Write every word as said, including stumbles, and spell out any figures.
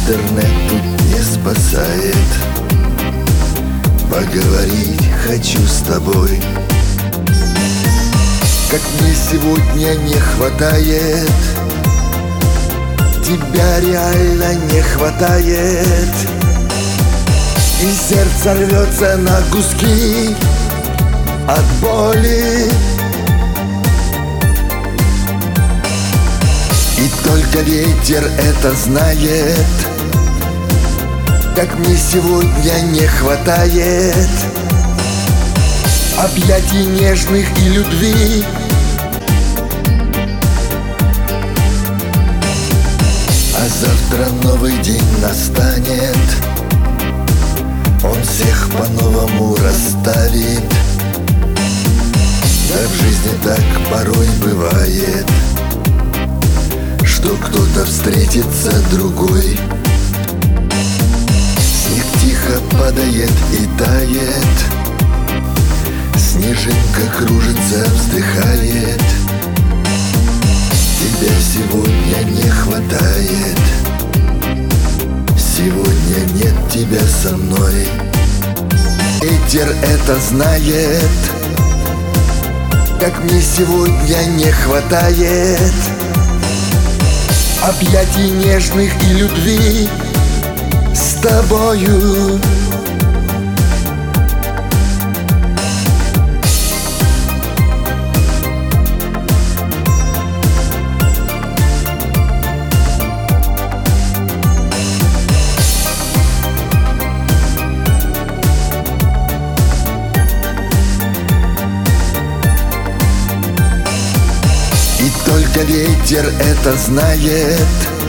интернет тут не спасает. Поговорить хочу с тобой. Как мне сегодня не хватает, тебя реально не хватает. И сердце рвется на куски от боли. И только ветер это знает, как мне сегодня не хватает объятий нежных и любви. А завтра новый день настанет, он всех по-новому расставит. Да в жизни так порой бывает, что кто-то встретится другой. Снег тихо падает и тает, снежинка кружится, вздыхает. Тебя сегодня не хватает, сегодня нет тебя со мной. Ветер это знает, как мне сегодня не хватает объятий нежных и любви с тобою. И только ветер это знает,